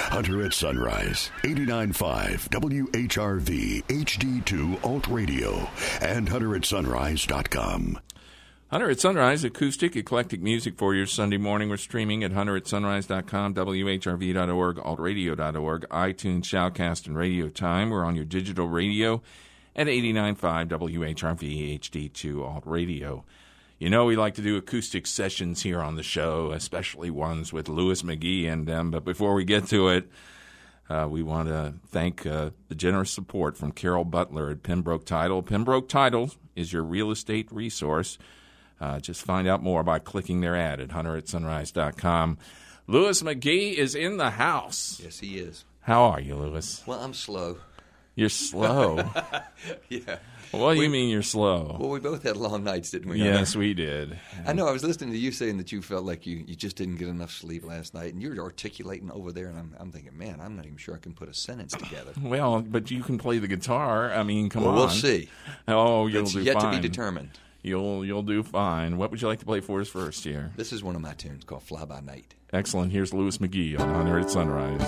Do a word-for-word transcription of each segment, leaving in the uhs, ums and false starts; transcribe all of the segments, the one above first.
Hunter at Sunrise, eighty-nine point five W H R V H D two Alt Radio, and hunter at sunrise dot com. Hunter at Sunrise, acoustic, eclectic music for your Sunday morning. We're streaming at hunter at sunrise dot com, W H R V dot org, alt radio dot org, iTunes, Shoutcast, and Radio Time. We're on your digital radio at eighty-nine point five W H R V H D two Alt Radio. You know we like to do acoustic sessions here on the show, especially ones with Louis McGee and them. But before we get to it, uh, we want to thank uh, the generous support from Carol Butler at Pembroke Title. Pembroke Title is your real estate resource. Uh, just find out more by clicking their ad at hunter at sunrise dot com. Louis McGee is in the house. Yes, he is. How are you, Louis? Well, I'm slow. You're slow? Yeah. What do we, you mean you're slow? Well, we both had long nights, didn't we? Yes, we did. I know. I was listening to you saying that you felt like you, you just didn't get enough sleep last night, and you're articulating over there, and I'm, I'm thinking, man, I'm not even sure I can put a sentence together. Well, but you can play the guitar. I mean, come well, on. We'll see. Oh, you'll it's do yet fine. to be determined. You'll you'll do fine. What would you like to play for us first here? This is one of my tunes called Fly By Night. Excellent. Here's Louis McGee on Hunter at Sunrise.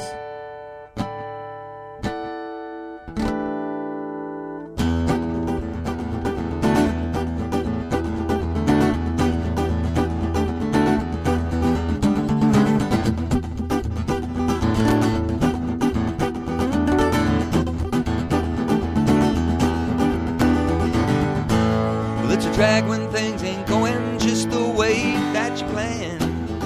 Drag when things ain't going just the way that you planned,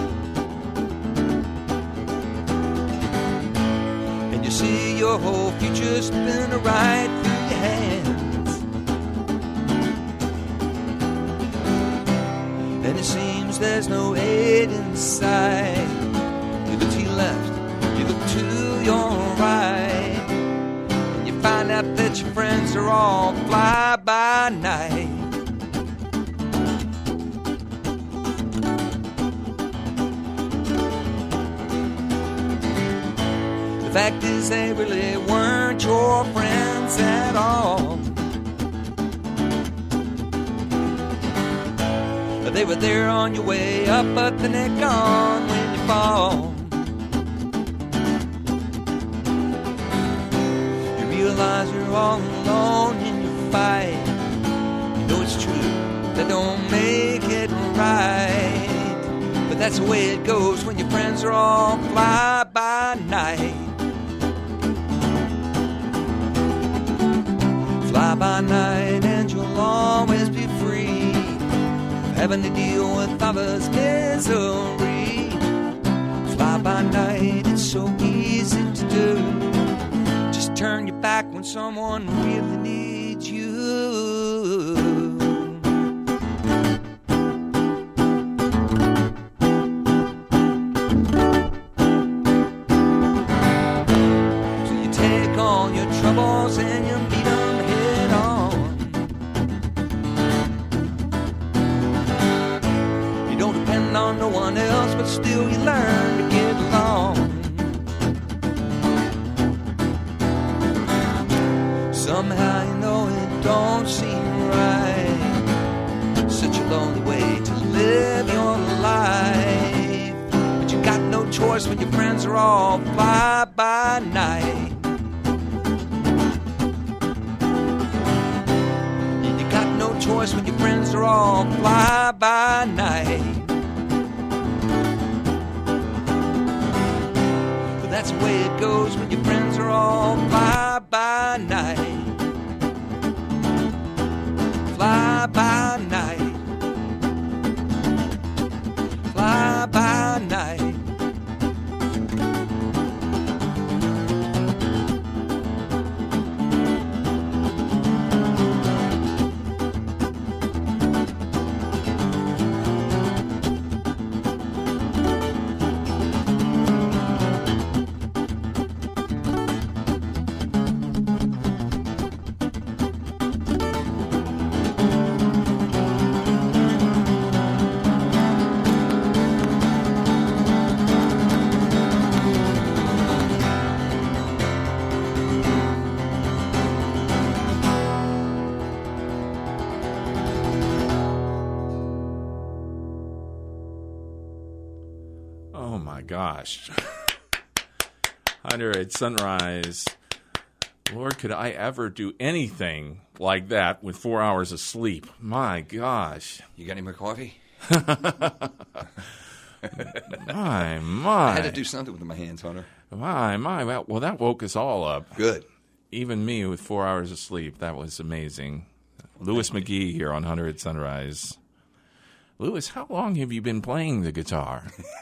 and you see your whole future spin right through your hands, and it seems there's no aid in sight. You look to your left, you look to your right, and you find out that your friends are all fly by night. The fact is they really weren't your friends at all. They were there on your way up, but then they're gone when you fall. You realize you're all alone in your fight. You know it's true, that don't make it right. But that's the way it goes when your friends are all fly by night. Fly by night and you'll always be free, having to deal with others' misery. Fly by night, it's so easy to do. Just turn your back when someone really needs you. So you take all your troubles and you meet them head on. You don't depend on no one else, but still you learn to get along. Somehow you know it don't seem right, such a lonely way to live your life. But you got no choice when your friends are all fly by night. You got no choice when your friends are all fly by night. But that's the way it goes when your friends are all fly by night. Fly by night. Fly by night. Gosh. Hunter at Sunrise. Lord, could I ever do anything like that with four hours of sleep? My gosh. You got any more coffee? My, my. I had to do something with my hands, Hunter. My, my. Well, well, that woke us all up. Good. Even me with four hours of sleep. That was amazing. Louis McGee here on Hunter at Sunrise. Louis, how long have you been playing the guitar?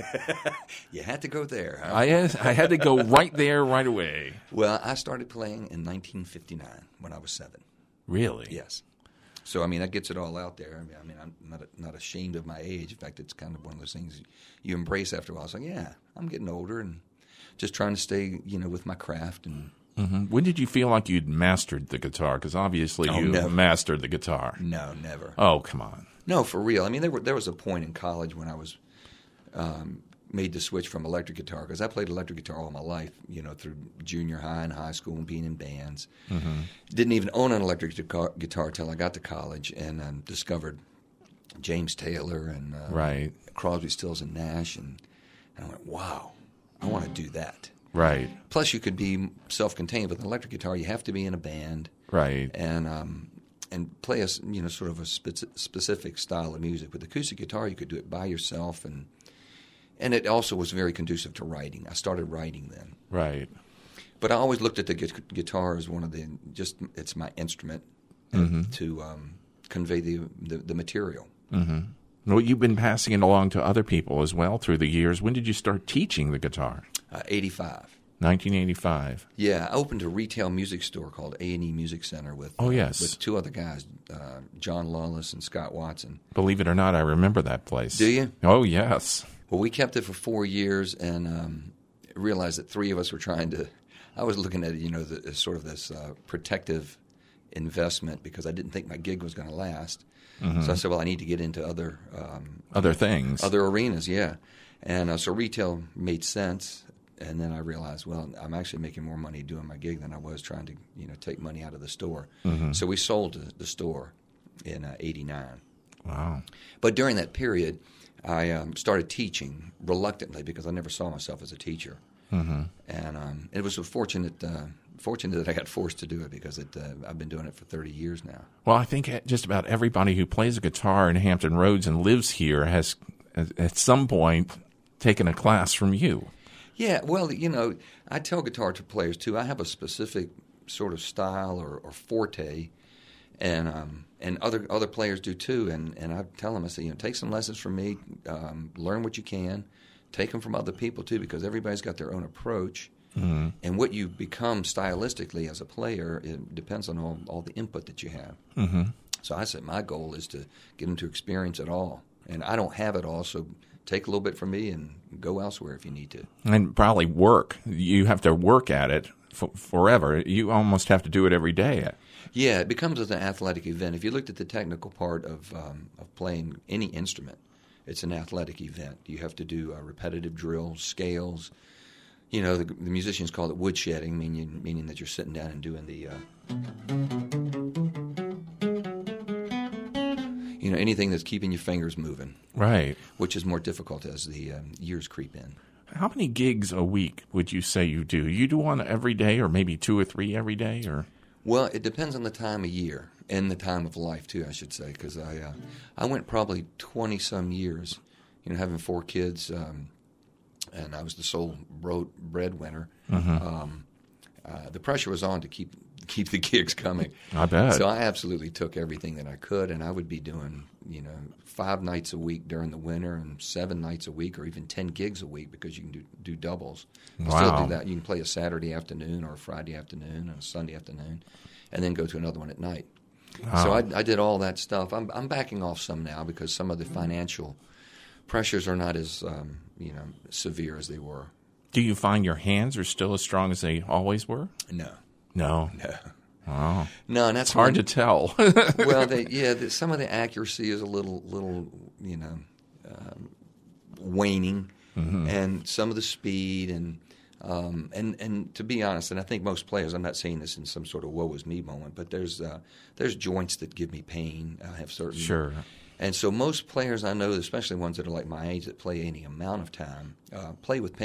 You had to go there, huh? I had, I had to go right there right away. Well, I started playing in nineteen fifty-nine when I was seven. Really? Yes. So, I mean, that gets it all out there. I mean, I mean I'm not not ashamed of my age. In fact, it's kind of one of those things you embrace after a while. It's like, yeah, I'm getting older and just trying to stay, you know, with my craft. And mm-hmm. When did you feel like you'd mastered the guitar? Because obviously oh, you never. mastered the guitar. No, never. Oh, come on. No, for real. I mean, there were, there was a point in college when I was um, made the switch from electric guitar, because I played electric guitar all my life, you know, through junior high and high school and being in bands. Mm-hmm. Didn't even own an electric guitar, guitar till I got to college and um, discovered James Taylor and uh, right. Crosby, Stills, and Nash, and, and I went, wow, I want to do that. Right. Plus, you could be self-contained. With an electric guitar, you have to be in a band. Right. And um, and play a, you know, sort of a spe- specific style of music. With acoustic guitar, you could do it by yourself, and and it also was very conducive to writing. I started writing then. Right. But I always looked at the gu- guitar as one of the, just, it's my instrument mm-hmm. to um, convey the, the, the material. Mm-hmm. Well, you've been passing it along to other people as well through the years. When did you start teaching the guitar? Uh, eighty-five. nineteen eighty-five. Yeah, I opened a retail music store called A and E Music Center with oh yes uh, with two other guys, uh, John Lawless and Scott Watson. Believe it or not, I remember that place. Do you? Oh yes. Well, we kept it for four years and um, realized that three of us were trying to. I was looking at it, you know, the, as sort of this uh, protective investment because I didn't think my gig was going to last. Mm-hmm. So I said, well, I need to get into other um, other things, other arenas, yeah. And uh, so retail made sense. And then I realized, well, I'm actually making more money doing my gig than I was trying to, you know, take money out of the store. Mm-hmm. So we sold the, the store in uh, eighty-nine. Wow. But during that period, I um, started teaching reluctantly because I never saw myself as a teacher. Mm-hmm. And um, it was a fortunate, uh, fortunate that I got forced to do it because it, uh, I've been doing it for thirty years now. Well, I think just about everybody who plays a guitar in Hampton Roads and lives here has, at some point, taken a class from you. Yeah, well, you know, I tell guitar players, too, I have a specific sort of style or, or forte, and um, and other other players do, too. And, and I tell them, I say, you know, take some lessons from me, um, learn what you can, take them from other people, too, because everybody's got their own approach. Mm-hmm. And what you become stylistically as a player, it depends on all, all the input that you have. Mm-hmm. So I said my goal is to get them to experience it all. And I don't have it all, so take a little bit from me and go elsewhere if you need to. And probably work. You have to work at it f- forever. You almost have to do it every day. Yeah, it becomes an athletic event. If you looked at the technical part of um, of playing any instrument, it's an athletic event. You have to do uh, repetitive drills, scales. You know, the, the musicians call it woodshedding, meaning, meaning that you're sitting down and doing the... Uh, You know, anything that's keeping your fingers moving. Right. Which is more difficult as the um, years creep in. How many gigs a week would you say you do? You do one every day or maybe two or three every day? Or Well, it depends on the time of year and the time of life, too, I should say, because I uh, I went probably twenty-some years, you know, having four kids, um, and I was the sole bro- breadwinner. Mm-hmm. Um, uh, the pressure was on to keep keep the gigs coming. I bet. So I absolutely took everything that I could, and I would be doing, you know, five nights a week during the winter and seven nights a week or even ten gigs a week because you can do, do doubles. You wow. still do that. You can play a Saturday afternoon or a Friday afternoon and a Sunday afternoon and then go to another one at night. Wow. So I, I did all that stuff. I'm, I'm backing off some now because some of the financial pressures are not as, um, you know, severe as they were. Do you find your hands are still as strong as they always were? No. No. No. Oh. No, and that's it's hard when, to tell. well, they, yeah, the, some of the accuracy is a little, little, you know, um, waning, mm-hmm. and some of the speed, and um, and and to be honest, and I think most players, I'm not saying this in some sort of woe is me moment, but there's uh, there's joints that give me pain. I have certain sure, and so most players I know, especially ones that are like my age that play any amount of time, uh, play with pain.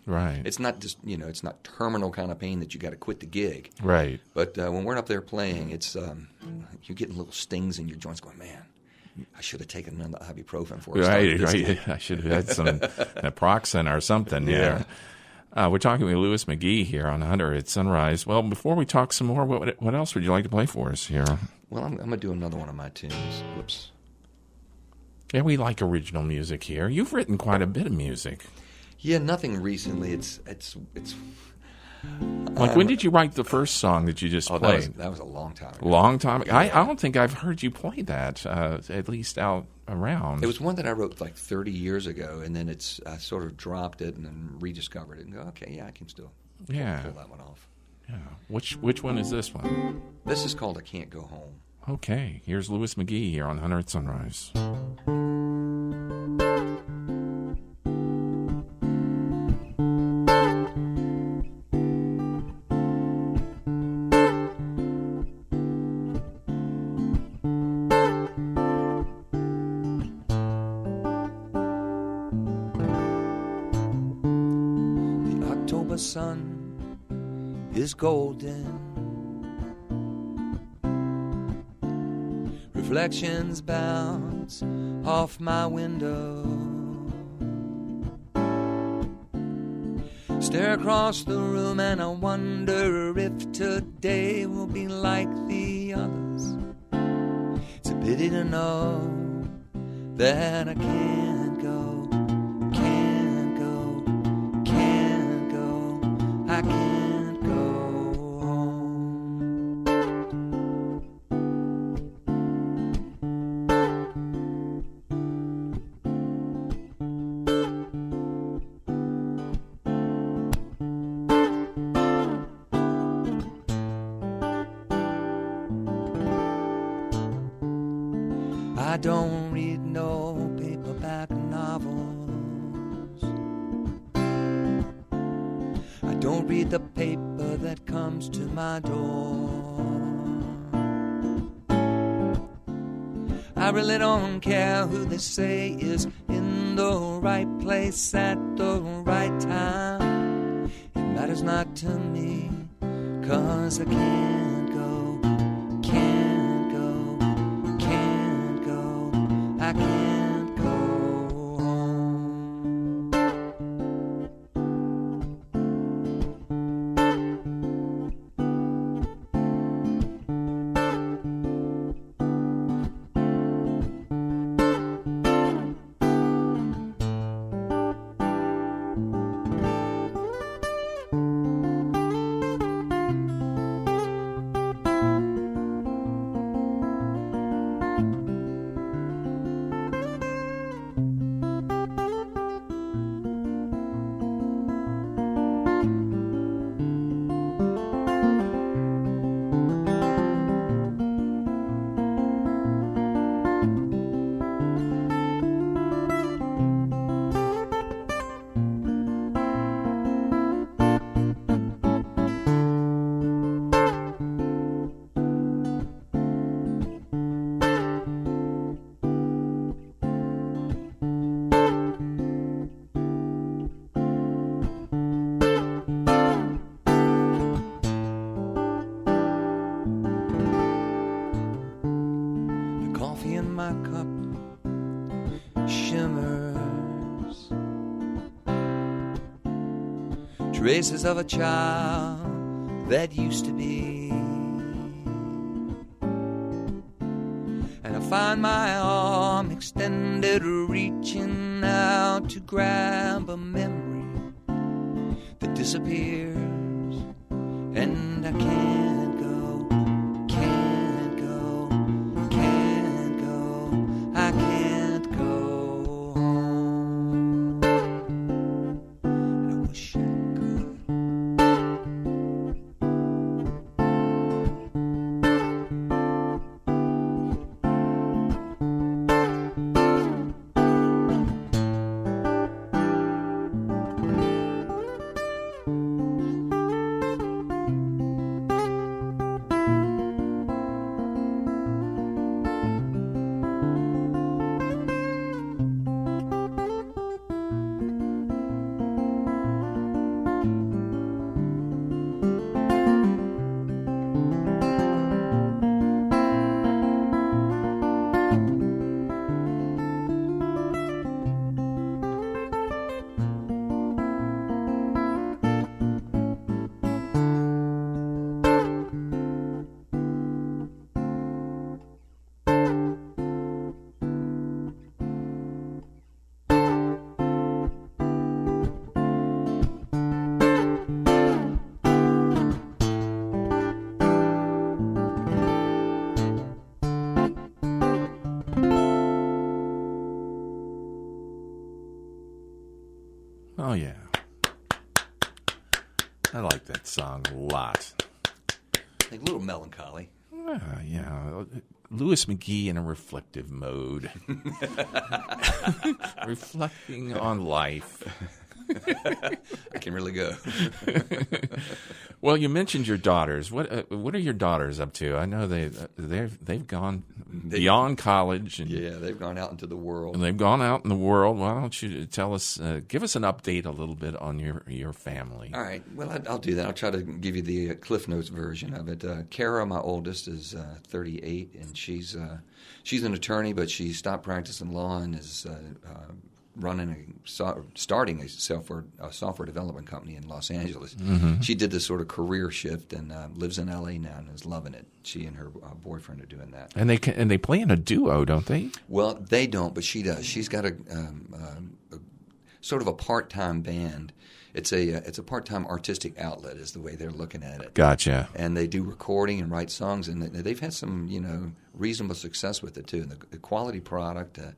Right. It's not just, you know, it's not terminal kind of pain that you got to quit the gig. Right. But uh, when we're up there playing, it's um, you're getting little stings in your joints going, man, I should have taken another ibuprofen for it. Right, right. I should have had some naproxen or something. Yeah. yeah. Uh, we're talking with Louis McGee here on Hunter at Sunrise. Well, before we talk some more, what what else would you like to play for us here? Well, I'm, I'm going to do another one of my tunes. Whoops. Yeah, we like original music here. You've written quite a bit of music. Yeah, nothing recently. It's it's it's. Like, um, when did you write the first song that you just oh, played? That was, that was a long time ago. Long time ago. I, I don't think I've heard you play that, uh, at least out around. It was one that I wrote like thirty years ago, and then it's I sort of dropped it and then rediscovered it and go, okay, yeah, I can still yeah. pull that one off. Yeah. Which which one is this one? This is called I Can't Go Home. Okay. Here's Louis McGee here on Hunter at Sunrise. The sun is golden, reflections bounce off my window, stare across the room and I wonder if today will be like the others. It's a pity to know that I can't go. I can't go home. I don't read no paperback novels. Don't read the paper that comes to my door. I really don't care who they say is in the right place at the right time. It matters not to me, 'cause I can't go, can't go, can't go, I can't go home. Traces of a child that used to be, and I find my arm extended, reaching out to grab a memory that disappears, and I can't go, can't go, can't go, I can't go home. And I wish I Oh, yeah. I like that song a lot. A little melancholy. Uh, yeah. Louis McGee in a reflective mode. Reflecting on life. I can really go. Well, you mentioned your daughters. What uh, what are your daughters up to? I know they they've they've gone they, beyond college. And, yeah, they've gone out into the world. And they've gone out in the world. Why don't you tell us, uh, give us an update a little bit on your your family? All right. Well, I, I'll do that. I'll try to give you the uh, Cliff Notes version of it. Uh, Kara, my oldest, is uh, thirty-eight, and she's uh, she's an attorney, but she stopped practicing law and is uh, uh, running a so, starting a software a software development company in Los Angeles. Mm-hmm. She did this sort of career shift and uh, lives in L A now and is loving it. She and her uh, boyfriend are doing that. And they can, and they play in a duo, don't they? Well, they don't, but she does. She's got a, um, um, a sort of a part-time band. It's a uh, it's a part-time artistic outlet, is the way they're looking at it. Gotcha. And they do recording and write songs, and they've had some you know reasonable success with it too. And the, the quality product. Uh,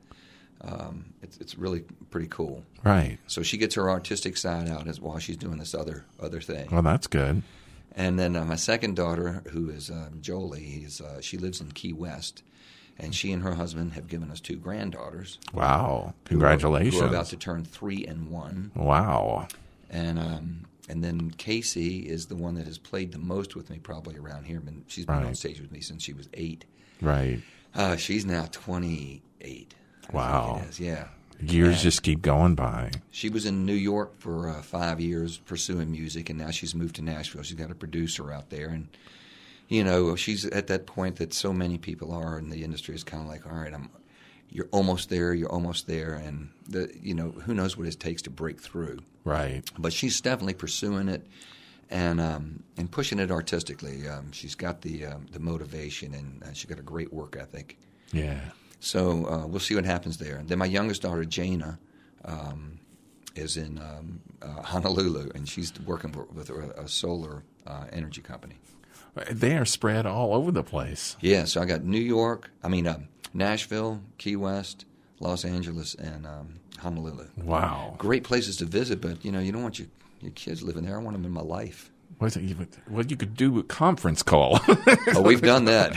Um, it's it's really pretty cool. Right. So she gets her artistic side out as while she's doing this other other thing. Well, that's good. And then uh, my second daughter, who is um, Jolie, is uh, she lives in Key West, and she and her husband have given us two granddaughters. Wow! Congratulations. Who are, who are about to turn three and one. Wow. And um, and then Casey is the one that has played the most with me probably around here. Been, she's been right. on stage with me since she was eight. Right. Uh, she's now twenty-eight. Wow. It is, yeah. Years and just keep going by. She was in New York for uh, five years pursuing music, and now she's moved to Nashville. She's got a producer out there. And, you know, she's at that point that so many people are in the industry. It's kind of like, all right, I'm, you're almost there, you're almost there. And, the, you know, who knows what it takes to break through. Right. But she's definitely pursuing it and um, and pushing it artistically. Um, she's got the, um, the motivation, and uh, she's got a great work ethic. Yeah. So uh, we'll see what happens there. Then my youngest daughter, Jana, um, is in um, uh, Honolulu, and she's working with a, a solar uh, energy company. They are spread all over the place. Yeah, so I got New York, I mean uh, Nashville, Key West, Los Angeles, and um, Honolulu. Wow. Great places to visit, but you know you don't want your, your kids living there. I want them in my life. What you, what you could do a conference call. Oh, we've done that.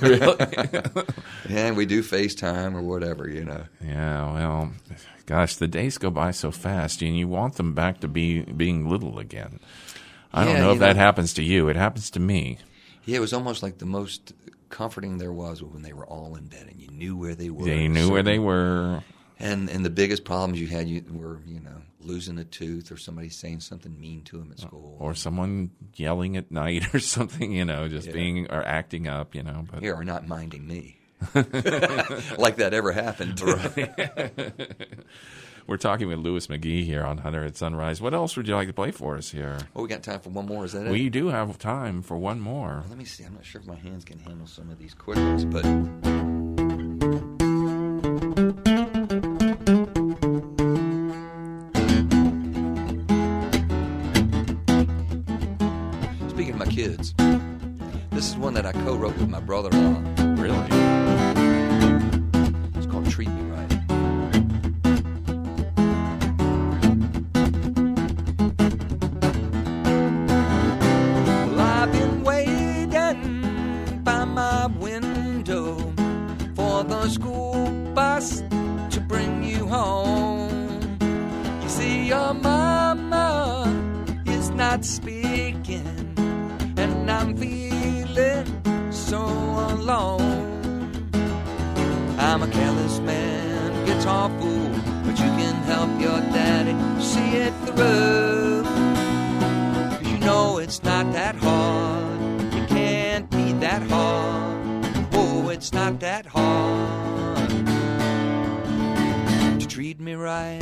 Really? Yeah, we do FaceTime or whatever, you know. Yeah, well, gosh, the days go by so fast, and you want them back to be being little again. I yeah, don't know if know, that happens to you. It happens to me. Yeah, it was almost like the most comforting there was when they were all in bed and you knew where they were. They knew so, where they were. And and the biggest problems you had you were, you know, losing a tooth or somebody saying something mean to them at school. Or someone yelling at night or something, you know, just yeah. being or acting up, you know. But here, or not minding me. Like that ever happened. Right. We're talking with Louis McGee here on Hunter at Sunrise. What else would you like to play for us here? Well, we got time for one more. Is that it? We do have time for one more. Well, let me see. I'm not sure if my hands can handle some of these chords, but... Speaking of my kids, this is one that I co-wrote with my brother-in-law. Really? It's called Treat Me Right. Well, I've been waiting by my window for the school bus to bring you home. You see, your mama is not speaking, and I'm feeling so alone. I'm a careless man, guitar fool, but you can help your daddy see it through. 'Cause you know it's not that hard, it can't be that hard. Oh, it's not that hard to treat me right.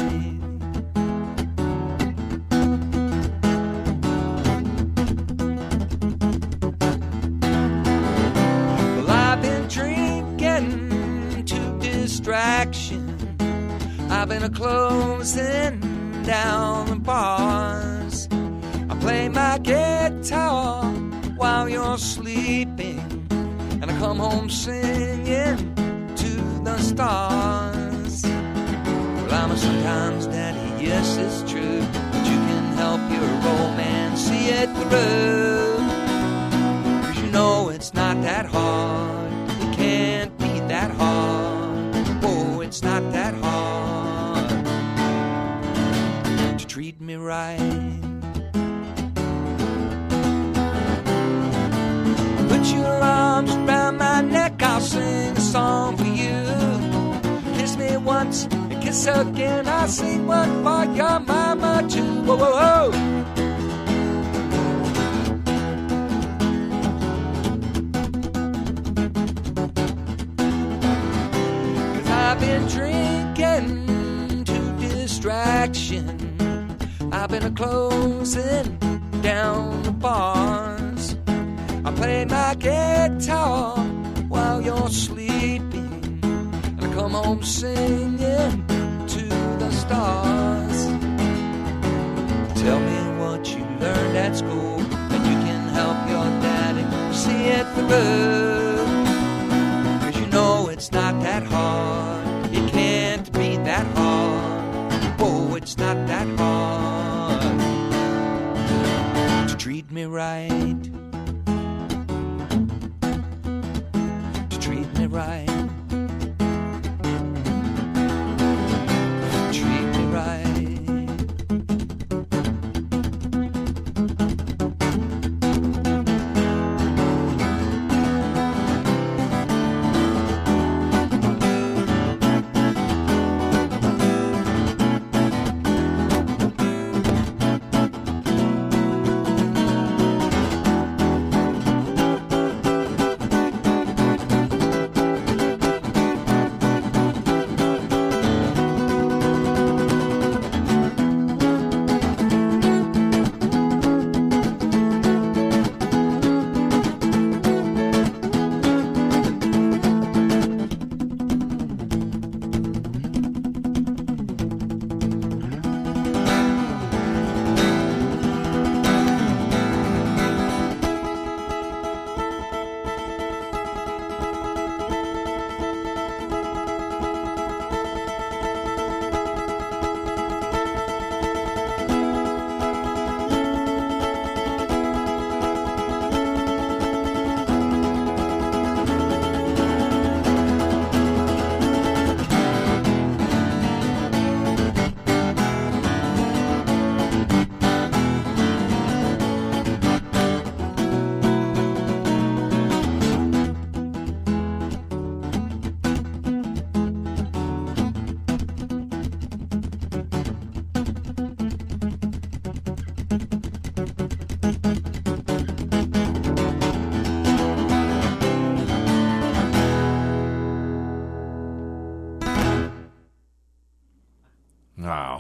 Well, I've been drinking to distraction. I've been a closing down the bars. I play my guitar while you're sleeping, and I come home singing to the stars. Well, I'm a sometimes daddy, Yes, it's true, but you can help your old man see it through. 'Cause you know it's not that hard. It can't be that hard. Oh, it's not that hard to treat me right. Put your arms around my neck, I'll sing a song for you. Kiss me once, and kiss again, I'll sing one for your mama too. Whoa, whoa, whoa. Cause I've been drinking to distraction. I've been a-closing down the bars. I play my guitar while you're sleeping, and I come home singing to the stars. Tell me what you learned at school, and you can help your daddy see it through. 'Cause you know it's not that hard. It can't be that hard. Oh, it's not that hard to treat me right. Treat me right. Treat me right. Wow.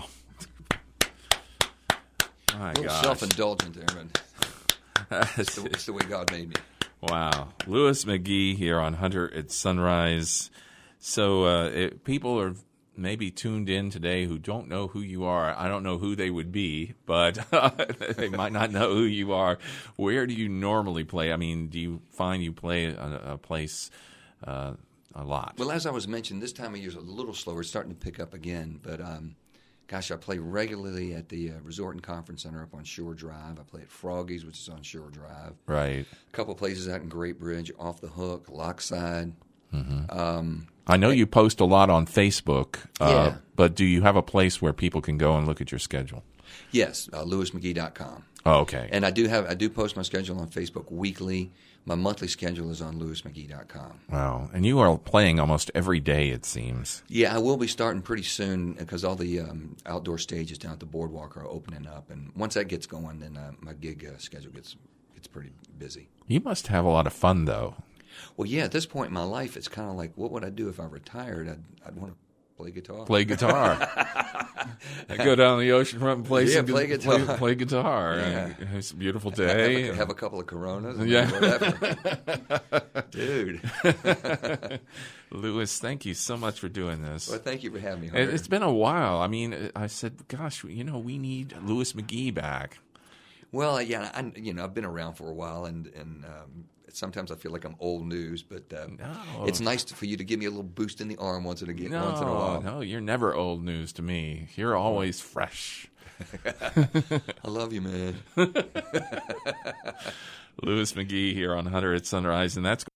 My a little gosh. self-indulgent there, but it's the, it's the way God made me. Wow. Louis McGee here on Hunter at Sunrise. So uh, it, people are maybe tuned in today who don't know who you are. I don't know who they would be, but they might not know who you are. Where do you normally play? I mean, do you find you play a, a place uh, a lot? Well, as I was mentioning, this time of year is a little slower. It's starting to pick up again, but um, gosh, I play regularly at the uh, Resort and Conference Center up on Shore Drive. I play at Froggy's, which is on Shore Drive. Right. A couple places out in Great Bridge, Off the Hook, Lockside. Mm-hmm. Um, I know you post a lot on Facebook, uh, Yeah. but do you have a place where people can go and look at your schedule? yes, uh, louis mcgee dot com. Oh, okay. And I do have I do post my schedule on Facebook weekly. My monthly schedule is on louis mcgee dot com. Wow. And you are playing almost every day, it seems. Yeah, I will be starting pretty soon because all the um, outdoor stages down at the boardwalk are opening up, and once that gets going, then uh, my gig uh, schedule gets gets pretty busy. You must have a lot of fun, though. Well, yeah, at this point in my life, it's kind of like, what would I do if I retired? I'd, I'd want to play guitar. Play guitar. I go down the oceanfront and play Yeah, some play gu- guitar. Play, play guitar. Yeah. And it's a beautiful Have, day. have, a, have a couple of Coronas. And Yeah. whatever. Dude. Louis, thank you so much for doing this. Well, thank you for having me. It- Hunter. It's been a while. I mean, I said, gosh, you know, we need Louis McGee back. Well, yeah, I, you know, I've been around for a while, and and um, sometimes I feel like I'm old news, but um, No. it's nice to, for you to give me a little boost in the arm once in a, No, once in a while. no, you're never old news to me. You're always fresh. I love you, man. Louis McGee here on Hunter at Sunrise, and that's